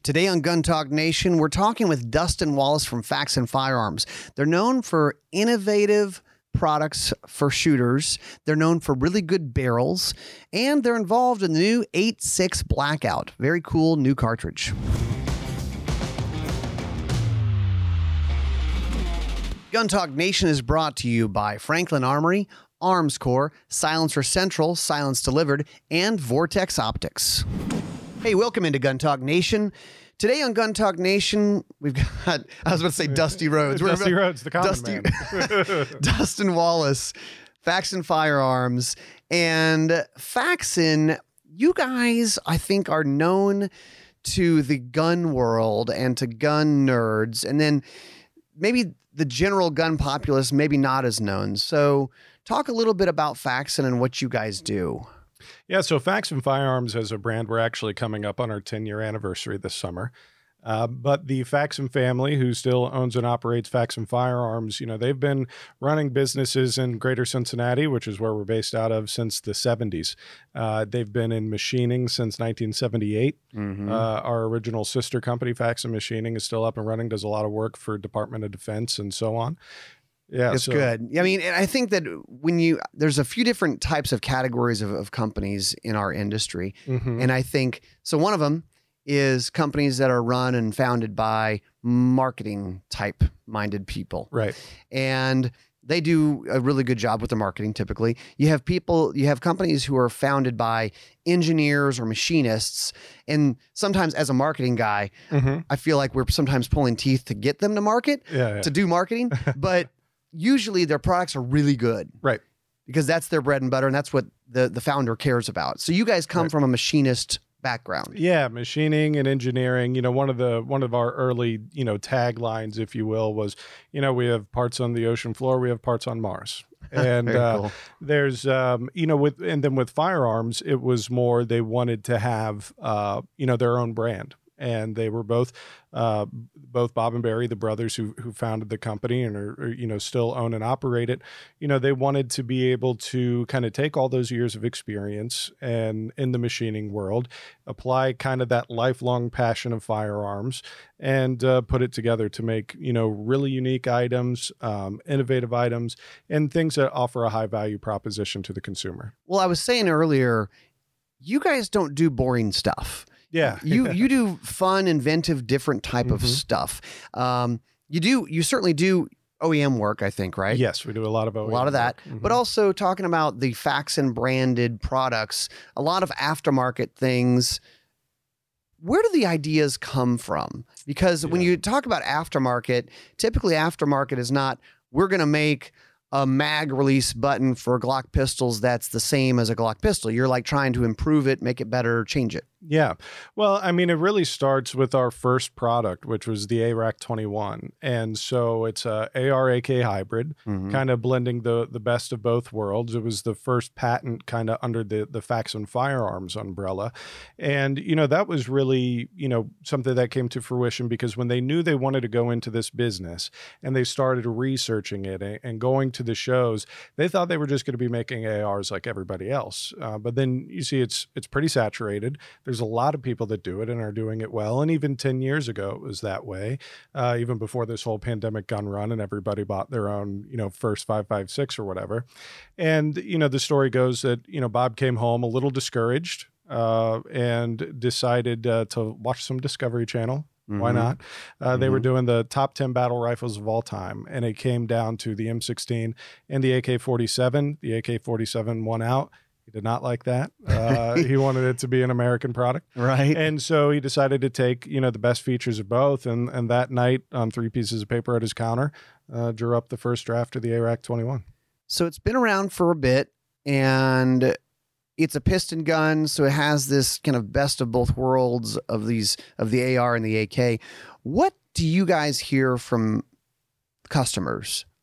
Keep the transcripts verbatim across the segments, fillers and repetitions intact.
Today on Gun Talk Nation, we're talking with Dustin Wallace from Faxon Firearms. They're known for innovative products for shooters. They're known for really good barrels, and they're involved in the new eight six Blackout. Very cool new cartridge. Gun Talk Nation is brought to you by Franklin Armory, Armscore, Silencer Central, Silence Delivered, and Vortex Optics. Hey, welcome into Gun Talk Nation. Today on Gun Talk Nation, we've got, I was about to say Dusty Rhodes. We're Dusty Rhodes, the common Dusty, man. Dustin Wallace, Faxon Firearms. And Faxon, you guys, I think, are known to the gun world and to gun nerds. And then maybe the general gun populace, maybe not as known. So talk a little bit about Faxon and what you guys do. Yeah, so Faxon Firearms as a brand, we're actually coming up on our ten-year anniversary this summer. Uh, but the Faxon family, who still owns and operates Faxon Firearms, you know, they've been running businesses in Greater Cincinnati, which is where we're based out of, since the seventies. Uh, they've been in machining since nineteen seventy-eight. Mm-hmm. Uh, our original sister company, Faxon Machining, is still up and running, does a lot of work for Department of Defense and so on. Yeah, it's so. good. I mean, and I think that when you, there's a few different types of categories of, of companies in our industry. Mm-hmm. And I think, so one of them is companies that are run and founded by marketing type minded people. Right. And they do a really good job with their marketing. Typically you have people, you have companies who are founded by engineers or machinists. And sometimes as a marketing guy, mm-hmm. I feel like we're sometimes pulling teeth to get them to market, yeah, yeah. to do marketing, but usually their products are really good. Right. Because that's their bread and butter, and that's what the, the founder cares about. So you guys come right. from a machinist background. Yeah, machining and engineering. You know, one of the one of our early, you know, taglines, if you will, was, you know, we have parts on the ocean floor, we have parts on Mars. And uh, cool. there's, um, you know, with and then with firearms, it was more they wanted to have, uh, you know, their own brand. And they were both, uh, both Bob and Barry, the brothers who who founded the company and are, are, you know, still own and operate it. You know, they wanted to be able to kind of take all those years of experience and in the machining world, apply kind of that lifelong passion of firearms, and uh, put it together to make, you know, really unique items, um, innovative items, and things that offer a high value proposition to the consumer. Well, I was saying earlier, you guys don't do boring stuff. Yeah. you you do fun, inventive, different type mm-hmm. of stuff. Um, you do you certainly do O E M work, I think, right? Yes, we do a lot of O E M. A lot of that, mm-hmm. but also talking about the Faxon branded products, a lot of aftermarket things. Where do the ideas come from? Because yeah. when you talk about aftermarket, typically aftermarket is not, we're going to make a mag release button for Glock pistols that's the same as a Glock pistol. You're like trying to improve it, make it better, change it. Yeah. Well, I mean, it really starts with our first product, which was the A R A C twenty-one. And so it's a A R A K hybrid, mm-hmm. kind of blending the the best of both worlds. It was the first patent kind of under the, the Faxon Firearms umbrella. And, you know, that was really, you know, something that came to fruition because when they knew they wanted to go into this business and they started researching it and, and going to the shows, they thought they were just going to be making A Rs like everybody else. Uh, but then you see it's it's pretty saturated. There's a lot of people that do it and are doing it well. And even ten years ago, it was that way, uh, even before this whole pandemic gun run and everybody bought their own, you know, first five five six or whatever. And, you know, the story goes that, you know, Bob came home a little discouraged uh, and decided uh, to watch some Discovery Channel. Mm-hmm. Why not? Uh, mm-hmm. They were doing the top ten battle rifles of all time. And it came down to the M sixteen and the A K forty-seven. The A K forty-seven won out. He did not like that. Uh, he wanted it to be an American product. Right. And so he decided to take, you know, the best features of both. And, and that night on three pieces of paper at his counter, uh, drew up the first draft of the A R A C twenty-one. So it's been around for a bit and it's a piston gun. So it has this kind of best of both worlds of these, of the A R and the A K. What do you guys hear from customers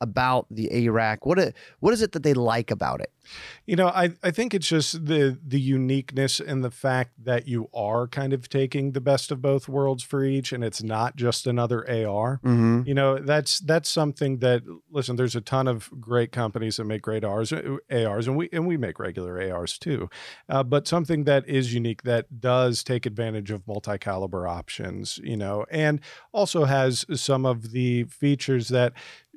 about the A RAC? What it, what is it that they like about it? You know, I, I think it's just the the uniqueness and the fact that you are kind of taking the best of both worlds for each, and it's not just another A R. Mm-hmm. You know, that's that's something that, listen, there's a ton of great companies that make great A Rs, A Rs, and we and we make regular A Rs too. Uh, but something that is unique that does take advantage of multi-caliber options, you know, and also has some of the features that,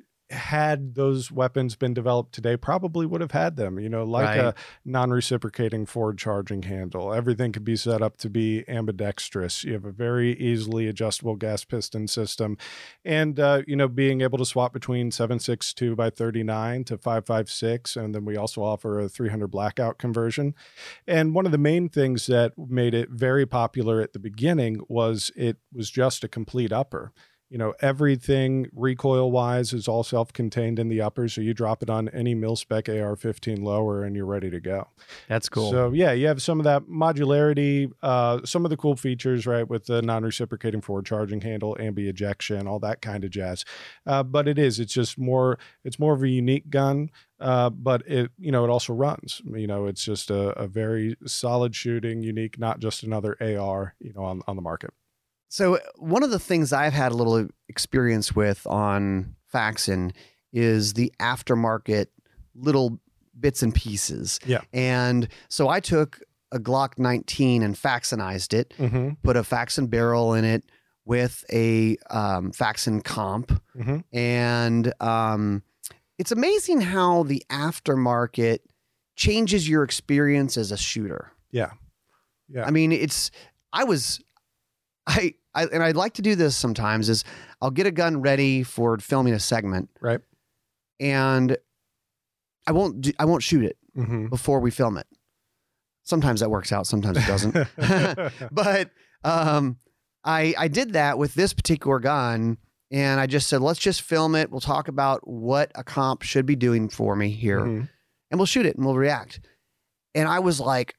had those weapons been developed today, probably would have had them, you know, like Right. a non-reciprocating forward charging handle. Everything could be set up to be ambidextrous. You have a very easily adjustable gas piston system, and, uh, you know, being able to swap between seven six two by thirty-nine to five five six. And then we also offer a three hundred blackout conversion. And one of the main things that made it very popular at the beginning was it was just a complete upper. You know, everything recoil-wise is all self-contained in the upper, so you drop it on any mil-spec A R fifteen lower and you're ready to go. That's cool. So, yeah, you have some of that modularity, uh, some of the cool features, right, with the non-reciprocating forward charging handle, ambi ejection, all that kind of jazz. Uh, but it is, it's just more, it's more of a unique gun, uh, but it, you know, it also runs. You know, it's just a, a very solid shooting, unique, not just another A R, you know, on, on the market. So one of the things I've had a little experience with on Faxon is the aftermarket little bits and pieces. Yeah. And so I took a Glock nineteen and Faxonized it, Mm-hmm. put a Faxon barrel in it with a um, Faxon comp. Mm-hmm. And um, it's amazing how the aftermarket changes your experience as a shooter. Yeah. Yeah. I mean, it's, I was, I, I, and I'd like to do this sometimes is I'll get a gun ready for filming a segment. Right. And I won't, do, I won't shoot it Mm-hmm. before we film it. Sometimes that works out. Sometimes it doesn't. But um, I, I did that with this particular gun, and I just said, let's just film it. We'll talk about what a comp should be doing for me here, Mm-hmm. and we'll shoot it and we'll react. And I was like,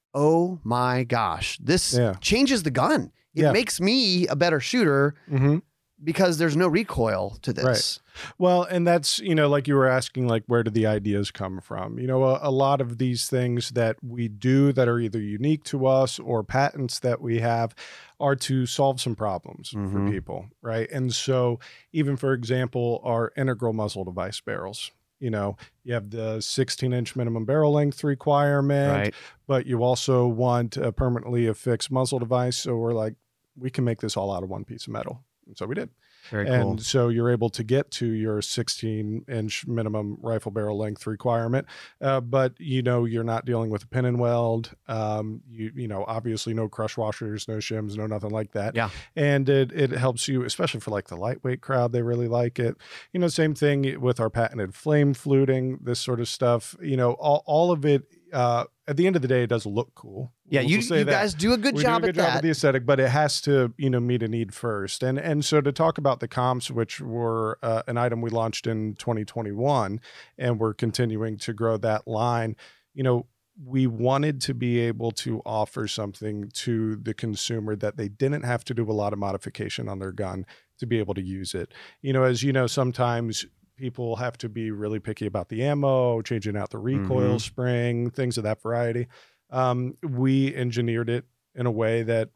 oh my gosh, this Yeah. changes the gun. It Yeah. makes me a better shooter Mm-hmm. because there's no recoil to this. Well, and that's, you know, like you were asking, like, where do the ideas come from? You know, a, a lot of these things that we do that are either unique to us or patents that we have are to solve some problems Mhm. for people, right? And so even, for example, our integral muzzle device barrels, you know, you have the sixteen inch minimum barrel length requirement, Right. but you also want a permanently affixed muzzle device. So we're like, we can make this all out of one piece of metal. And so we did. Very And cool. so you're able to get to your sixteen inch minimum rifle barrel length requirement. Uh, but, you know, you're not dealing with a pin and weld. Um, you, you know, obviously no crush washers, no shims, no nothing like that. Yeah. And it, it helps you, especially for like the lightweight crowd. They really like it. You know, same thing with our patented flame fluting, this sort of stuff, you know, all, all of it. Uh, at the end of the day, it does look cool. Yeah, We'll you, say you that. guys do a good We job do a at good job that. of the aesthetic, but it has to, you know, meet a need first. And and so to talk about the comps, which were uh, an item we launched in twenty twenty-one, and we're continuing to grow that line, you know, we wanted to be able to offer something to the consumer that they didn't have to do a lot of modification on their gun to be able to use it. You know, as you know, sometimes people have to be really picky about the ammo, changing out the recoil Mhm. spring, things of that variety. Um, we engineered it in a way that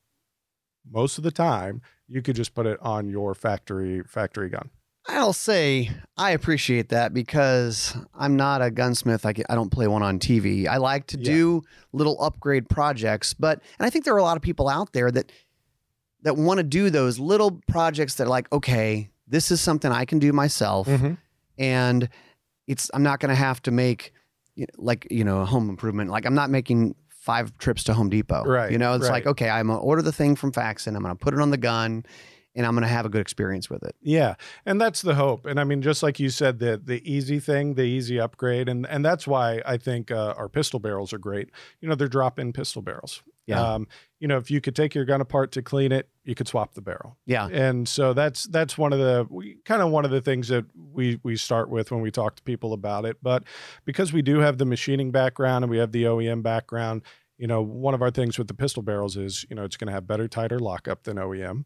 most of the time you could just put it on your factory factory gun. I'll say I appreciate that because I'm not a gunsmith. I, can, I don't play one on T V. I like to Yeah. do little upgrade projects, but and I think there are a lot of people out there that that want to do those little projects that are like, okay, this is something I can do myself, and it's I'm not going to have to make you know, like you know a home improvement. Like I'm not making five trips to Home Depot. Right, You know, it's right. like okay, I'm gonna order the thing from Faxon. I'm going to put it on the gun, and I'm going to have a good experience with it. Yeah, and that's the hope. And I mean, just like you said, the the easy thing, the easy upgrade, and and that's why I think uh, our pistol barrels are great. You know, they're drop-in pistol barrels. Yeah. Um, you know, if you could take your gun apart to clean it, you could swap the barrel. Yeah. And so that's that's one of the we, kind of one of the things that we we start with when we talk to people about it. But because we do have the machining background and we have the O E M background, you know, one of our things with the pistol barrels is, you know, it's going to have better, tighter lockup than O E M.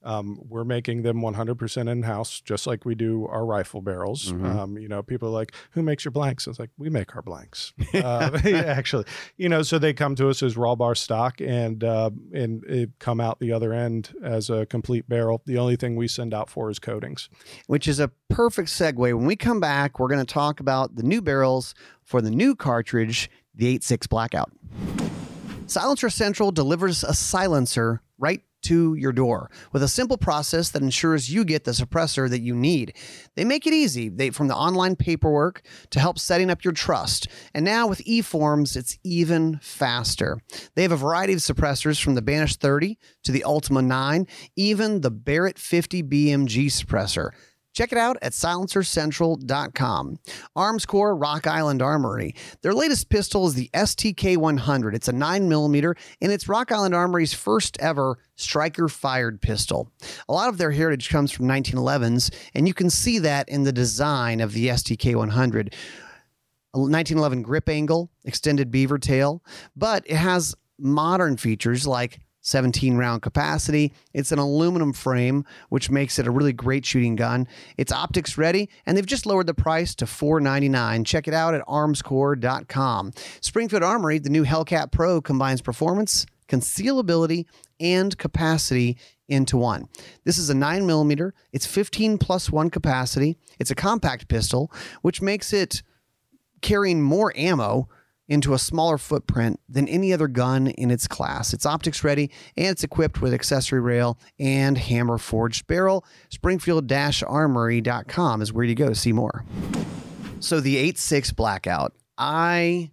Um, we're making them one hundred percent in-house, just like we do our rifle barrels. Mm-hmm. Um, you know, people are like, who makes your blanks? It's like, we make our blanks. uh, yeah, actually, you know, so they come to us as raw bar stock and, uh, and it come out the other end as a complete barrel. The only thing we send out for is coatings. Which is a perfect segue. When we come back, we're going to talk about the new barrels for the new cartridge, the eight six Blackout. Silencer Central delivers a silencer right to your door with a simple process that ensures you get the suppressor that you need. They make it easy, they, from the online paperwork to help setting up your trust. And now with eForms, it's even faster. They have a variety of suppressors from the Banish thirty to the Ultima nine, even the Barrett fifty B M G suppressor. Check it out at silencer central dot com. Armscore Rock Island Armory. Their latest pistol is the S T K one hundred. It's a nine millimeter, and it's Rock Island Armory's first ever striker-fired pistol. A lot of their heritage comes from nineteen elevens, and you can see that in the design of the S T K one hundred. A nineteen eleven grip angle, extended beaver tail, but it has modern features like seventeen round capacity. It's an aluminum frame, which makes it a really great shooting gun. It's optics ready, and they've just lowered the price to four ninety-nine. Check it out at armscore dot com. Springfield Armory, the new Hellcat Pro, combines performance, concealability, and capacity into one. This is a nine millimeter. It's fifteen plus one capacity. It's a compact pistol, which makes it carrying more ammo into a smaller footprint than any other gun in its class. It's optics ready, and it's equipped with accessory rail and hammer forged barrel. Springfield Armory dot com is where you go to see more. So the eight six Blackout, I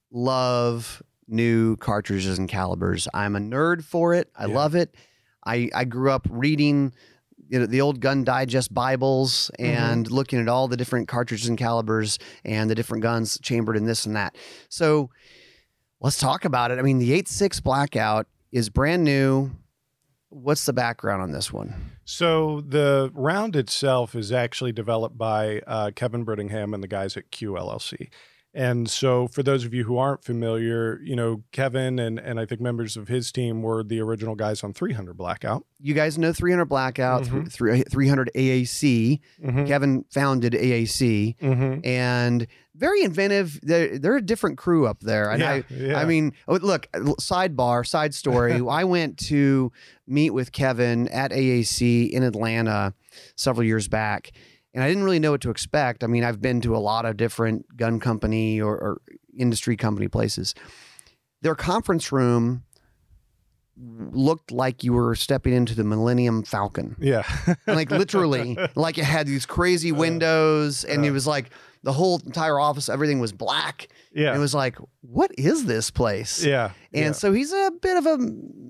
love new cartridges and calibers. I'm a nerd for it. I yeah. love it. I, I grew up reading you know, the old Gun Digest Bibles and mm-hmm. looking at all the different cartridges and calibers and the different guns chambered in this and that. So let's talk about it. I mean, the eight six Blackout is brand new. What's the background on this one? So the round itself is actually developed by uh, Kevin Brittingham and the guys at Q L L C. And so for those of you who aren't familiar, you know, Kevin and, and I think members of his team were the original guys on three hundred Blackout. You guys know three hundred Blackout, mm-hmm. three hundred A A C. Mm-hmm. Kevin founded A A C mm-hmm. and very inventive. They're, they're a different crew up there. And yeah, I, yeah. I mean, look, sidebar, side story. I went to meet with Kevin at A A C in Atlanta several years back. And I didn't really know what to expect. I mean, I've been to a lot of different gun company or, or industry company places. Their conference room looked like you were stepping into the Millennium Falcon. Yeah. Like literally, like it had these crazy windows and uh, it was like the whole entire office, everything was black. Yeah. And it was like, what is this place? Yeah. And yeah. so he's a bit of a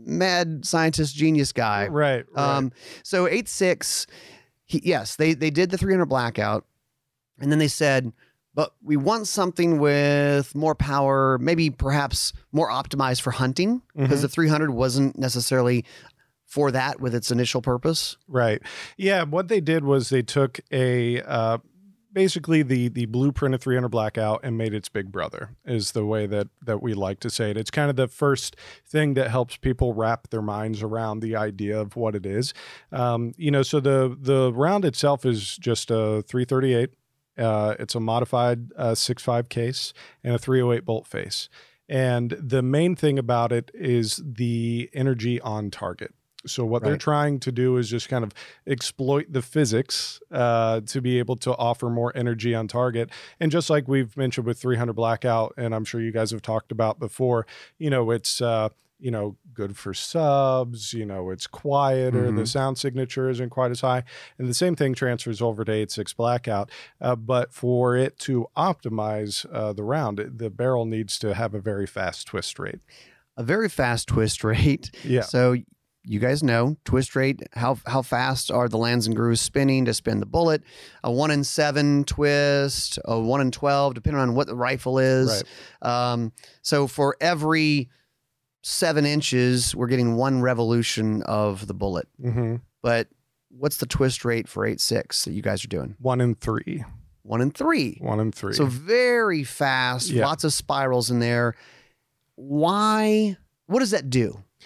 mad scientist genius guy. Right. right. Um, so eight six... He, yes, they, they did the three hundred Blackout, and then they said, but we want something with more power, maybe perhaps more optimized for hunting, because mm-hmm. the three hundred wasn't necessarily for that with its initial purpose. Right. Yeah, what they did was they took a uh, basically the the blueprint of three hundred Blackout and made its big brother, is the way that that we like to say it. It's kind of the first thing that helps people wrap their minds around the idea of what it is. Um, you know, so the the round itself is just a three thirty-eight. Uh, it's a modified uh, six five case and a three oh eight bolt face. And the main thing about it is the energy on target. So what right. they're trying to do is just kind of exploit the physics uh, to be able to offer more energy on target. And just like we've mentioned with three hundred Blackout, and I'm sure you guys have talked about before, you know, it's, uh, you know, good for subs, you know, it's quieter, mm-hmm. the sound signature isn't quite as high. And the same thing transfers over to eight six Blackout. Uh, but for it to optimize uh, the round, the barrel needs to have a very fast twist rate. A very fast twist rate. Yeah. So you guys know twist rate, how how fast are the lands and grooves spinning to spin the bullet. A one in seven twist, a one in twelve, depending on what the rifle is. Right. Um, so for every seven inches, we're getting one revolution of the bullet. Mm-hmm. But what's the twist rate for eight six that you guys are doing? One in three. One in three. One in three. So very fast, yeah. lots of spirals in there. Why? What does that do?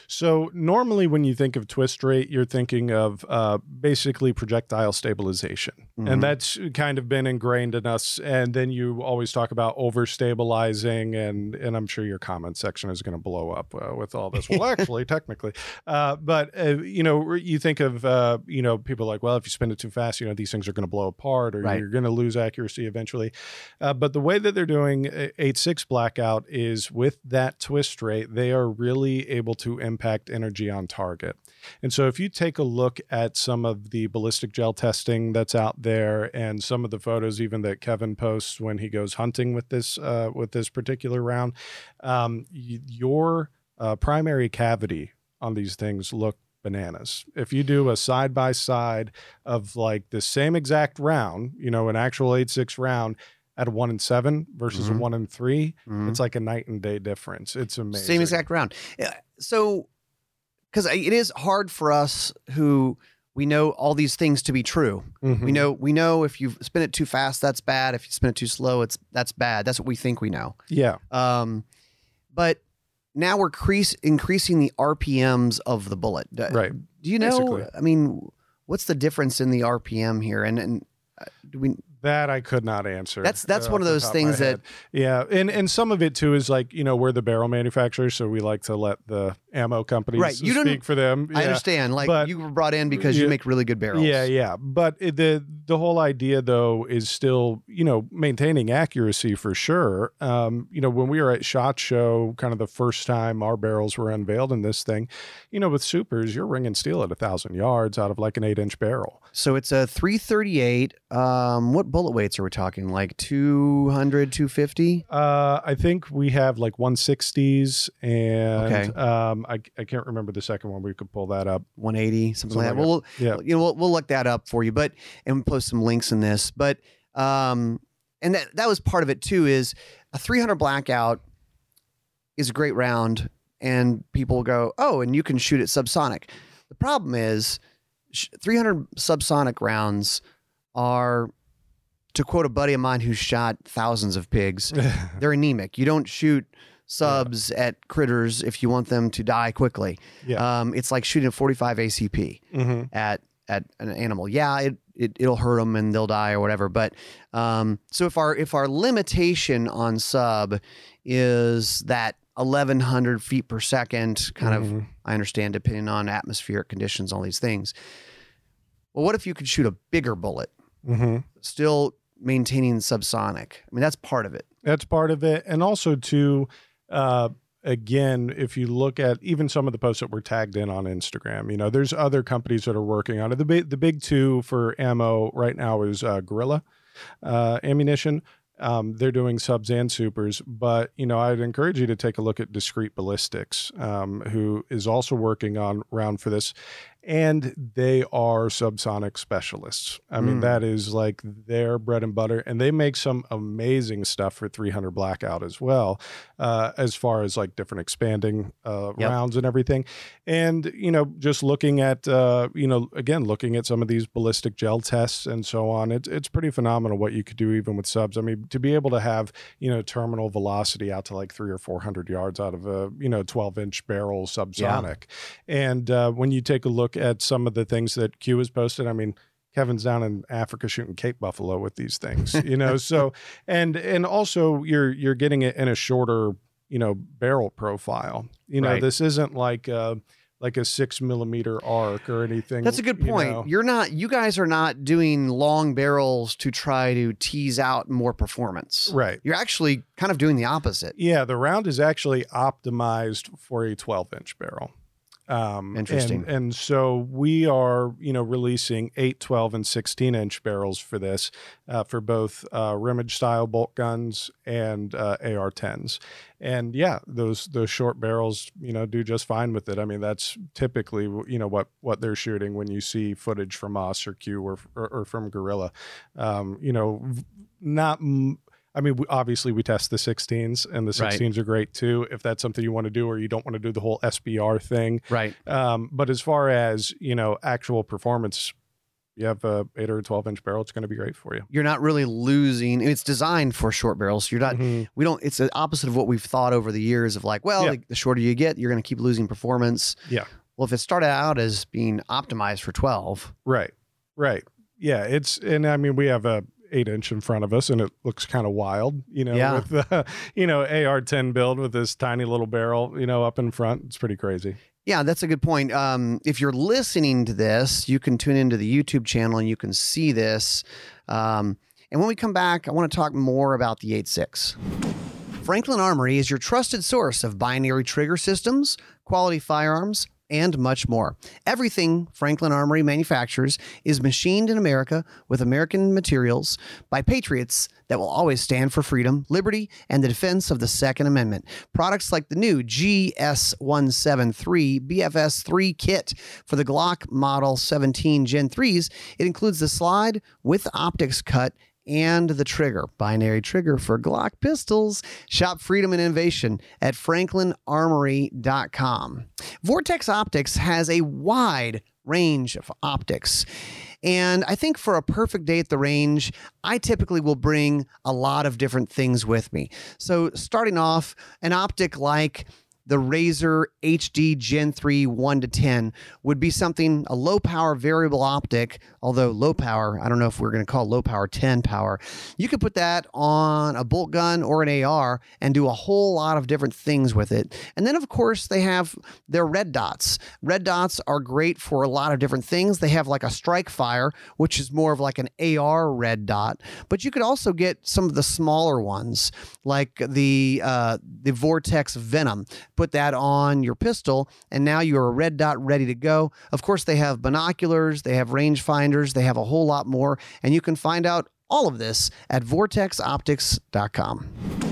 So normally when you think of twist rate, you're thinking of uh, basically projectile stabilization. Mm-hmm. And that's kind of been ingrained in us. And then you always talk about over stabilizing, and, and I'm sure your comment section is going to blow up uh, with all this. Well, actually, technically. Uh, but, uh, you know, you think of, uh, you know, people like, well, if you spin it too fast, you know, these things are going to blow apart, or right. you're going to lose accuracy eventually. Uh, but the way that they're doing eight six blackout is with that twist rate, they are really able to impact energy on target. And so if you take a look at some of the ballistic gel testing that's out there, and some of the photos even that Kevin posts when he goes hunting with this uh, with this particular round, um, y- your uh, primary cavity on these things look bananas. If you do a side by side of like the same exact round, you know, an actual eight six round at a one and seven versus mm-hmm. a one and three, mm-hmm. it's like a night and day difference. It's amazing. Same exact round. So, because it is hard for us who we know all these things to be true. Mm-hmm. We know we know if you spin it too fast, that's bad. If you spin it too slow, it's that's bad. That's what we think we know. Yeah. Um, but now we're crease, increasing the R P Ms of the bullet. Right. Do you know? Basically. I mean, what's the difference in the R P M here? And and uh, do we? That I could not answer. That's that's uh, one of those things that, yeah, and and some of it too is like, you know, we're the barrel manufacturers, so we like to let the ammo companies right. you speak for them. I yeah. understand. Like, but, you were brought in because you, you make really good barrels. Yeah, yeah. But it, the the whole idea though is still, you know, maintaining accuracy for sure. Um, you know, when we were at SHOT Show, kind of the first time our barrels were unveiled in this thing, you know, with supers, you're ringing steel at a thousand yards out of like an eight inch barrel. So it's a three thirty-eight. Um, what bullet weights are we talking? Like two hundred, two fifty? Uh, I think we have like one sixties, and okay. um, I, I can't remember the second one. We could pull that up. one eighty, something, something like that. Like well, we'll, yeah. you know, we'll, we'll look that up for you, but, and we'll post some links in this, but, um, and that, that was part of it too, is a three hundred blackout is a great round, and people go, oh, and you can shoot it subsonic. The problem is three hundred subsonic rounds are, to quote a buddy of mine who shot thousands of pigs, they're anemic. You don't shoot subs yeah. at critters if you want them to die quickly. Yeah. Um, it's like shooting a forty-five A C P mm-hmm. at at an animal. Yeah, it, it it'll hurt them and they'll die or whatever. But um, so if our if our limitation on sub is that eleven hundred feet per second, kind mm-hmm. of, I understand, depending on atmospheric conditions, all these things. Well, what if you could shoot a bigger bullet, mm-hmm. still maintaining subsonic? I mean, that's part of it. That's part of it. And also too, uh, again, if you look at even some of the posts that were tagged in on Instagram, you know, there's other companies that are working on it. The big, the big two for ammo right now is uh, Gorilla uh, Ammunition. Um, they're doing subs and supers, but, you know, I'd encourage you to take a look at Discreet Ballistics, um, who is also working on round for this. And they are subsonic specialists. I mean, mm. that is like their bread and butter. And they make some amazing stuff for three hundred blackout as well, uh, as far as like different expanding uh, yep. rounds and everything. And, you know, just looking at, uh, you know, again, looking at some of these ballistic gel tests and so on, it's, it's pretty phenomenal what you could do even with subs. I mean, to be able to have, you know, terminal velocity out to like three or four hundred yards out of a, you know, twelve inch barrel subsonic. Yeah. And uh, when you take a look at some of the things that Q has posted, I mean, Kevin's down in Africa shooting Cape buffalo with these things, you know, so, and, and also you're, you're getting it in a shorter, you know, barrel profile, you know, right. This isn't like, uh, like a six millimeter arc or anything. That's a good point. You know. You're not, you guys are not doing long barrels to try to tease out more performance. Right. You're actually kind of doing the opposite. Yeah. The round is actually optimized for a twelve inch barrel. Um, Interesting. And, and so we are, you know, releasing eight, twelve, and sixteen inch barrels for this, uh, for both uh, Rimage style bolt guns and uh, A R tens. And yeah, those those short barrels, you know, do just fine with it. I mean, that's typically, you know, what what they're shooting when you see footage from us or Q or or, or from Gorilla. Um, you know, not. M- I mean, we, obviously we test the sixteens, and the sixteens right. are great too, if that's something you want to do, or you don't want to do the whole S B R thing. Right. Um, but as far as, you know, actual performance, you have a eight or a twelve inch barrel, it's going to be great for you. You're not really losing. It's designed for short barrels. So you're not, mm-hmm. we don't, it's the opposite of what we've thought over the years of like, well, yeah. the, the shorter you get, you're going to keep losing performance. Yeah. Well, if it started out as being optimized for twelve. Right. Right. Yeah. It's, and I mean, we have a eight inch in front of us and it looks kind of wild, you know, yeah. with the, you know, A R ten build with this tiny little barrel, you know, up in front. It's pretty crazy. Yeah, that's a good point. Um, if you're listening to this, you can tune into the YouTube channel and you can see this. Um, and when we come back, I want to talk more about the eight six. Franklin Armory is your trusted source of binary trigger systems, quality firearms, and much more. Everything Franklin Armory manufactures is machined in America with American materials by patriots that will always stand for freedom, liberty, and the defense of the Second Amendment. Products like the new G S one seventy-three B F S three kit for the Glock Model seventeen Gen threes. It includes the slide with optics cut and the trigger, binary trigger for Glock pistols. Shop freedom and innovation at franklin armory dot com. Vortex Optics has a wide range of optics. And I think for a perfect day at the range, I typically will bring a lot of different things with me. So starting off, an optic like the Razer H D Gen three one to ten would be something, a low power variable optic, although low power, I don't know if we're going to call low power ten power. You could put that on a bolt gun or an A R and do a whole lot of different things with it. And then, of course, they have their red dots. Red dots are great for a lot of different things. They have like a Strike Fire, which is more of like an A R red dot. But you could also get some of the smaller ones, like the uh, the Vortex Venom. Put that on your pistol, and now you're a red dot ready to go. Of course, they have binoculars, they have rangefinders, they have a whole lot more, and you can find out all of this at vortex optics dot com.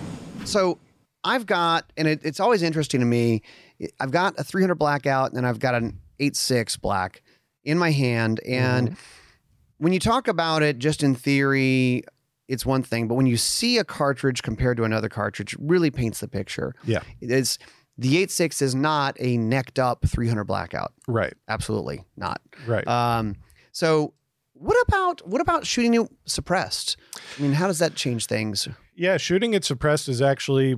So I've got, and it, it's always interesting to me, I've got a three hundred blackout, and I've got an eight six black in my hand, and mm-hmm. when you talk about it just in theory, it's one thing, but when you see a cartridge compared to another cartridge, it really paints the picture. Yeah. It's the eight six is not a necked up three hundred blackout. Right. Absolutely not. Right. Um, so what about, what about shooting it suppressed? I mean, how does that change things? Yeah. Shooting it suppressed is actually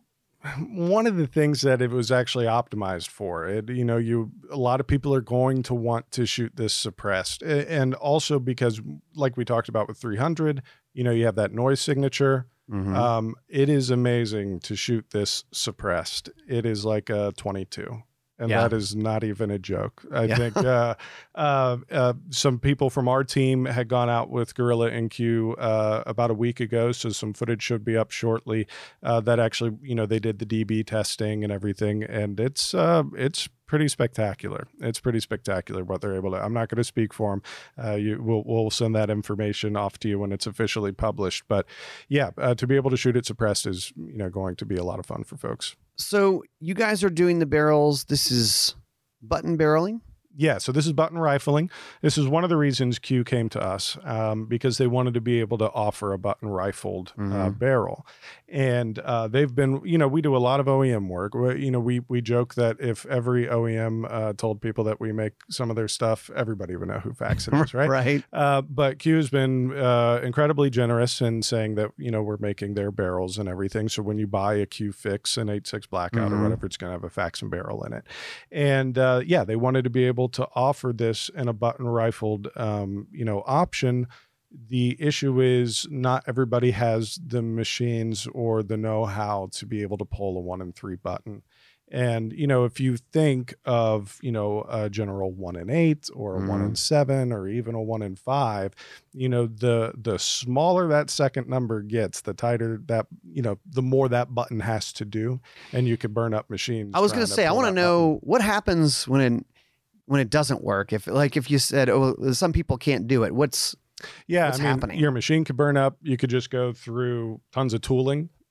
one of the things that it was actually optimized for. It, you know, you, a lot of people are going to want to shoot this suppressed. And also because like we talked about with three hundred, you know, you have that noise signature. Mm-hmm. Um, it is amazing to shoot this suppressed. It is like a twenty-two. And yeah. that is not even a joke. I yeah. think uh, uh, uh, some people from our team had gone out with Gorilla N Q uh, about a week ago, so some footage should be up shortly. Uh, that actually, you know, they did the D B testing and everything, and it's uh, it's pretty spectacular. It's pretty spectacular what they're able to. I'm not going to speak for them. Uh, you, we'll we'll send that information off to you when it's officially published. But yeah, uh, to be able to shoot it suppressed is, you know, going to be a lot of fun for folks. So you guys are doing the barrels. This is button barreling? Yeah, so this is button rifling. This is one of the reasons Q came to us, um, because they wanted to be able to offer a button rifled mm-hmm. uh, barrel. And uh, they've been, you know, we do a lot of O E M work. We, you know, we we joke that if every O E M uh, told people that we make some of their stuff, everybody would know who Faxon is, right? Right. Uh, but Q has been uh, incredibly generous in saying that, you know, we're making their barrels and everything. So when you buy a Q Fix, an eight six blackout mm-hmm. or whatever, it's going to have a Faxon barrel in it. And uh, yeah, they wanted to be able to offer this in a button rifled, um, you know, option. The issue is not everybody has the machines or the know-how to be able to pull a one and three button. And, you know, if you think of, you know, a general one and eight or a mm-hmm. one and seven or even a one and five, you know, the, the smaller that second number gets, the tighter that, you know, the more that button has to do, and you can burn up machines. I was going to say, I want to know button. What happens when it, when it doesn't work. If like, if you said, oh, some people can't do it, what's, Yeah, What's I mean, happening? Your machine could burn up. You could just go through tons of tooling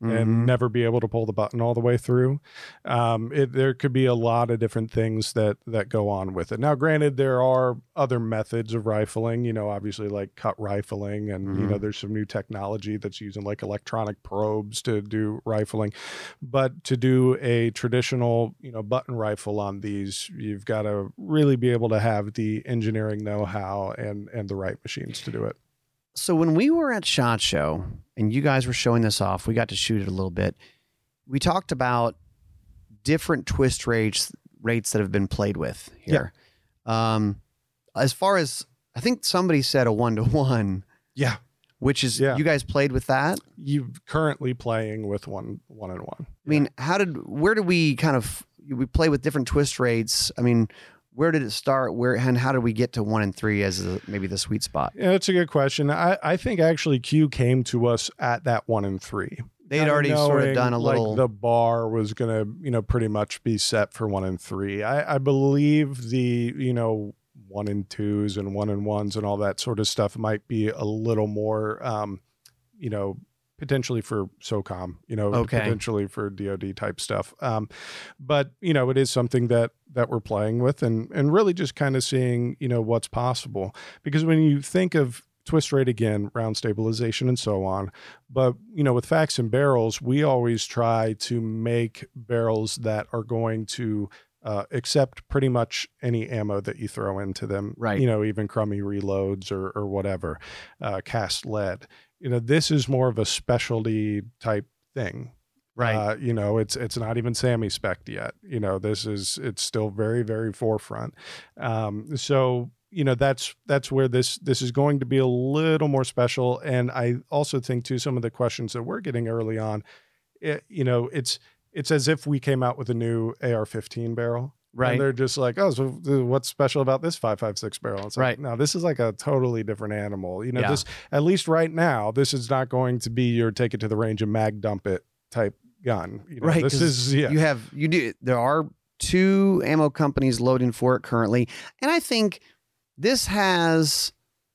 mm-hmm. and never be able to pull the button all the way through. Um, it, there could be a lot of different things that that go on with it. Now, granted, there are other methods of rifling, you know, obviously like cut rifling, and mm-hmm. you know, there's some new technology that's using like electronic probes to do rifling. But to do a traditional, you know, button rifle on these, you've got to really be able to have the engineering know-how and and the right machines to do it. So when we were at SHOT Show and you guys were showing this off, we got to shoot it a little bit. We talked about different twist rates rates that have been played with here. Yeah. Um, as far as, I think somebody said a one to one. Yeah. Which is, yeah. you guys played with that? You currently playing with one one and one. I mean, how did, where did we kind of, we play with different twist rates? I mean, where did it start? Where and how did we get to one and three as the, maybe the sweet spot? Yeah, that's a good question. I, I think actually Q came to us at that one and three. They had already sort of done a like little. The bar was going to, you know, pretty much be set for one and three. I, I believe the, you know, one and twos and one and ones and all that sort of stuff might be a little more, um, you know, potentially for SOCOM, you know, okay. potentially for D O D type stuff. Um, but, you know, it is something that, that we're playing with and, and really just kind of seeing, you know, what's possible. Because when you think of twist rate again, round stabilization and so on, but, you know, with Fax and barrels, we always try to make barrels that are going to uh, accept pretty much any ammo that you throw into them, right? You know, even crummy reloads or, or whatever, uh, cast lead. You know, this is more of a specialty type thing, right? Uh, you know, it's it's not even SAMI spec'd yet. You know, this is it's still very very forefront. Um, so you know that's that's where this this is going to be a little more special. And I also think too, some of the questions that we're getting early on, it, you know, it's it's as if we came out with a new A R fifteen barrel. Right. And they're just like, oh, so what's special about this five five six barrel? It's like, right. No, this is like a totally different animal. You know, yeah. this, at least right now, this is not going to be your take it to the range and mag dump it type gun. You know, right. This is, yeah. You have, you do, there are two ammo companies loading for it currently. And I think this has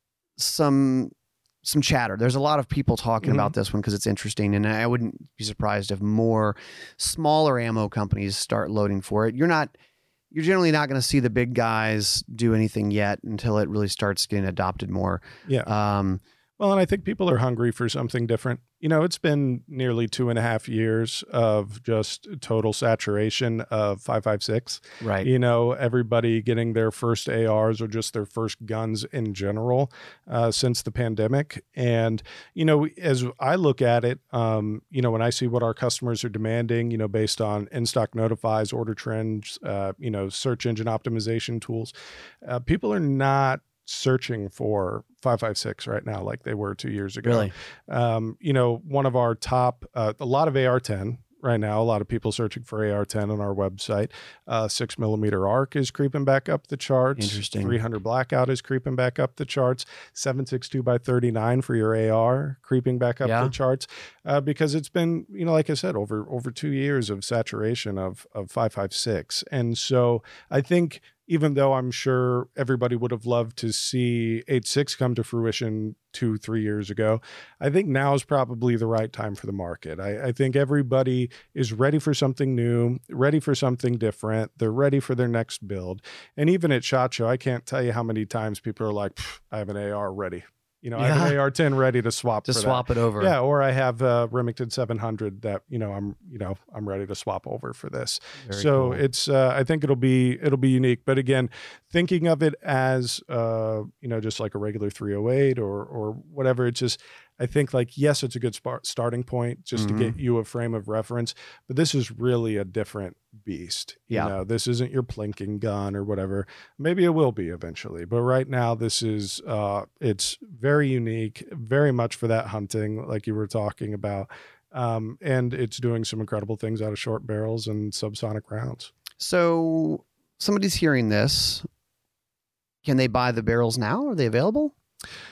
some, some chatter. There's a lot of people talking mm-hmm. about this one because it's interesting. And I wouldn't be surprised if more smaller ammo companies start loading for it. You're not, You're generally not going to see the big guys do anything yet until it really starts getting adopted more. Yeah. Um, well, and I think people are hungry for something different. You know, it's been nearly two and a half years of just total saturation of five five six. Right. You know, everybody getting their first A Rs or just their first guns in general uh, since the pandemic. And, you know, as I look at it, um, you know, when I see what our customers are demanding, you know, based on in-stock notifies, order trends, uh, you know, search engine optimization tools, uh, people are not searching for five five six right now like they were two years ago. Really? Um, you know, one of our top, uh, a lot of A R ten right now, a lot of people searching for A R ten on our website. Uh, six millimeter arc is creeping back up the charts. Interesting. three hundred blackout is creeping back up the charts. seven six two by thirty-nine for your A R creeping back up yeah. the charts uh, because it's been, you know, like I said, over over two years of saturation of of five five six. And so I think, even though I'm sure everybody would have loved to see eight six come to fruition two, three years ago, I think now is probably the right time for the market. I, I think everybody is ready for something new, ready for something different. They're ready for their next build. And even at SHOT Show, I can't tell you how many times people are like, I have an A R ready. You know, yeah. I have an A R ten ready to swap. To for swap that. it over. Yeah, or I have a Remington seven hundred that, you know, I'm, you know, I'm ready to swap over for this. Very so cool. it's, uh, I think it'll be, it'll be unique. But again, thinking of it as, uh, you know, just like a regular three oh eight or, or whatever, it's just, I think like, yes, it's a good spark, starting point just mm-hmm. to get you a frame of reference, but this is really a different beast. Yeah. You know, this isn't your plinking gun or whatever. Maybe it will be eventually, but right now this is, uh, it's very unique, very much for that hunting, like you were talking about. Um, and it's doing some incredible things out of short barrels and subsonic rounds. So somebody's hearing this. Can they buy the barrels now? Are they available?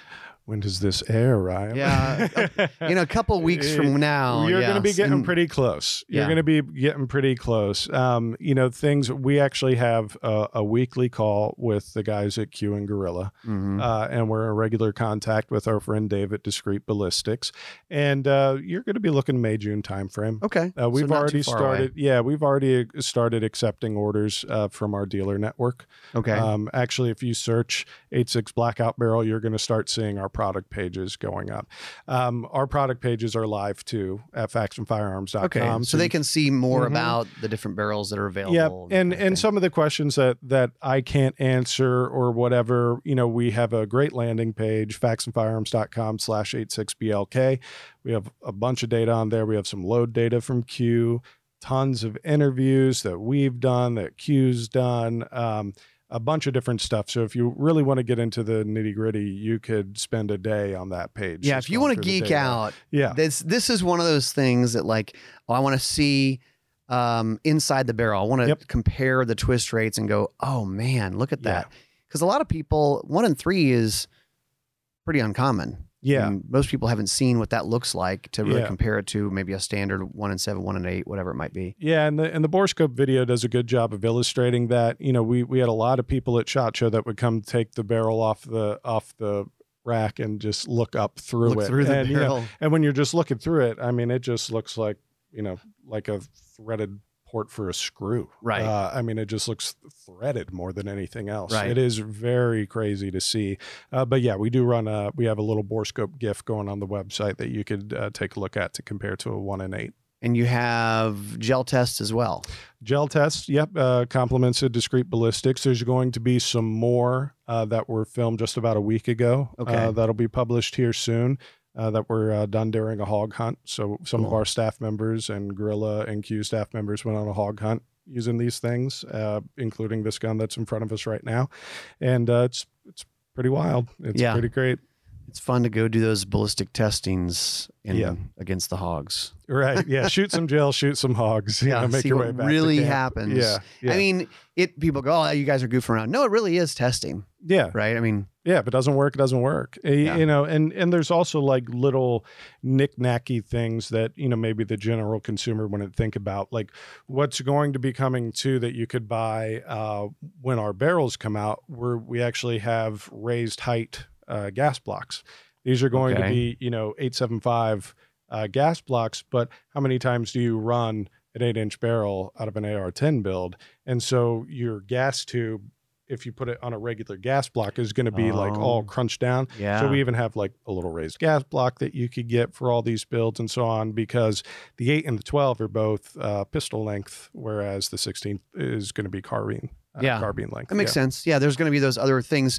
when does this air, Ryan? Yeah, in a couple weeks from now, you're yes. going to be getting And, pretty close. You're Yeah. going to be getting pretty close. Um, you know, things we actually have a, a weekly call with the guys at Q and Gorilla, Mhm. uh, and we're in regular contact with our friend Dave at Discreet Ballistics. And uh, you're going to be looking May June timeframe. Okay, Uh, we've so not already too far away. started. Yeah, we've already started accepting orders uh, from our dealer network. Okay, Um, actually, if you search eighty-six Blackout Barrel, you're going to start seeing our product pages going up. Um, our product pages are live too at fax and firearms dot com. okay, so they you- can see more Mhm. about the different barrels that are available. yeah, that and kind of and thing. some of the questions that that I can't answer or whatever, you know, we have a great landing page, fax and firearms dot com slash eighty-six B L K. We have a bunch of data on there. We have some load data from Q, tons of interviews that we've done, that Q's done. Um, a bunch of different stuff. So if you really want to get into the nitty gritty, you could spend a day on that page. Yeah, just if you going want to through the geek data. out, Yeah. this this is one of those things that like, oh, I want to see um, inside the barrel. I want to Yep. compare the twist rates and go, oh man, look at Yeah. that. Because a lot of people, one and three is pretty uncommon. Yeah. And most people haven't seen what that looks like to really Yeah. compare it to maybe a standard one and seven, one and eight, whatever it might be. Yeah, and the and the Borescope video does a good job of illustrating that. You know, we we had a lot of people at SHOT Show that would come take the barrel off the off the rack and just look up through Look it. through the and, you know, barrel. and when you're just looking through it, I mean, it just looks like, you know, like a threaded port for a screw. Right. Uh, I mean, it just looks threaded more than anything else. Right. It is very crazy to see. Uh, but yeah, we do run a, we have a little Borescope GIF going on the website that you could uh, take a look at to compare to a one and eight. And you have gel tests as well. Gel tests, yep, uh, compliments of Discreet Ballistics. There's going to be some more uh, that were filmed just about a week ago. Okay. Uh, that'll be published here soon. Uh, that were uh, done during a hog hunt. So some of Cool. our staff members and Gorilla and Q staff members went on a hog hunt using these things, uh, including this gun that's in front of us right now, and uh, it's it's pretty wild. It's Yeah. pretty great. It's fun to go do those ballistic testings in, Yeah. against the hogs. Right? Yeah. Shoot some gel, shoot some hogs. you Yeah, know, make see your what way back really to camp. happens. Yeah, yeah. I mean, it. People go, "Oh, you guys are goofing around." No, it really is testing, yeah. right? I mean, Yeah, if it doesn't work, it doesn't work. Uh, Yeah. You know, and and there's also like little knick-knacky things that, you know, maybe the general consumer wouldn't think about. Like what's going to be coming too that you could buy uh, when our barrels come out, where we actually have raised height uh, gas blocks. These are going to Okay. be, you know, eight seventy-five uh, gas blocks, but how many times do you run an eight inch barrel out of an A R ten build? And so your gas tube, if you put it on a regular gas block, is going to be like all Oh. crunched down. yeah. So we even have like a little raised gas block that you could get for all these builds and so on, because the eight and the twelve are both uh, pistol length, whereas the sixteen is going to be carbine, uh, Yeah. carbine length. That makes yeah. sense. Yeah, there's going to be those other things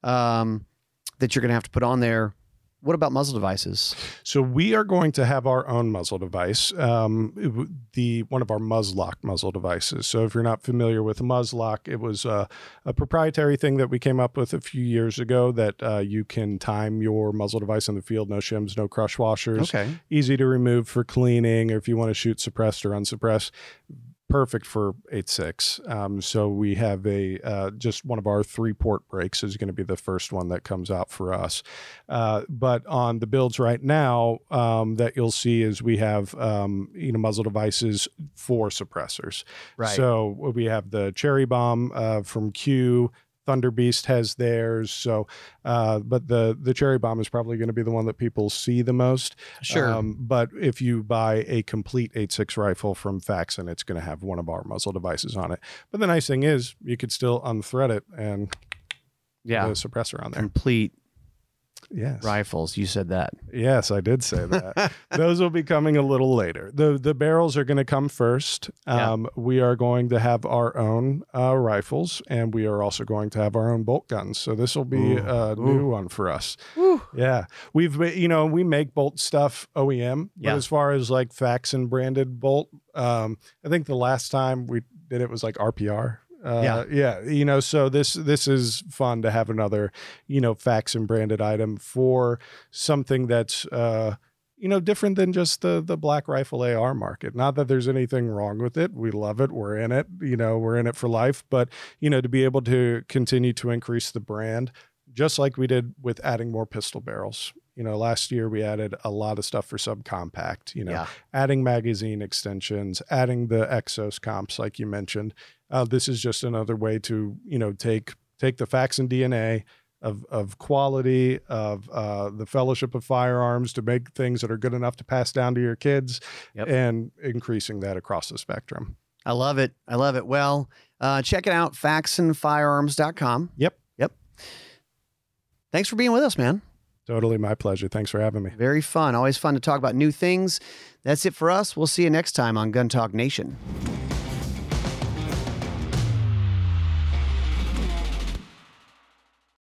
um, that you're going to have to put on there. What about muzzle devices? So we are going to have our own muzzle device, um, it w- the one of our Muzzlock muzzle devices. So if you're not familiar with Muzzlock, it was a, a proprietary thing that we came up with a few years ago that uh, you can time your muzzle device in the field, no shims, no crush washers, Okay. easy to remove for cleaning, or if you want to shoot suppressed or unsuppressed. Perfect for eight six. Um, so we have a uh, just one of our three port brakes is going to be the first one that comes out for us. Uh, but on the builds right now, um, that you'll see is we have um, you know muzzle devices for suppressors. Right. So we have the Cherry Bomb uh, from Q. Thunder Beast has theirs. So, uh, but the the Cherry Bomb is probably going to be the one that people see the most. Sure. Um, but if you buy a complete eight six rifle from Faxon, it's going to have one of our muzzle devices on it. But the nice thing is you could still unthread it and yeah. put a suppressor on there. Complete Yes. rifles. You said that. Yes, I did say that. Those will be coming a little later. The the barrels are going to come first. Yeah. Um, we are going to have our own uh, rifles, and we are also going to have our own bolt guns. So this will be Ooh. a Ooh. new one for us. Woo. Yeah, we've you know we make bolt stuff O E M, but Yeah. as far as like Faxon branded bolt, um, I think the last time we did it was like R P R. Uh, Yeah. yeah, you know, so this this is fun to have another, you know, Faxon branded item for something that's uh, you know, different than just the the black rifle A R market. Not that there's anything wrong with it. We love it. We're in it. You know, we're in it for life. But you know, to be able to continue to increase the brand, just like we did with adding more pistol barrels. You know, last year we added a lot of stuff for subcompact, you know, Yeah. adding magazine extensions, adding the Exos comps, like you mentioned. Uh, this is just another way to, you know, take take the facts and D N A of, of quality, of uh, the Fellowship of Firearms to make things that are good enough to pass down to your kids, Yep. and increasing that across the spectrum. I love it. I love it. Well, uh, check it out, faxon firearms dot com. Yep. Yep. Thanks for being with us, man. Totally my pleasure. Thanks for having me. Very fun. Always fun to talk about new things. That's it for us. We'll see you next time on Gun Talk Nation.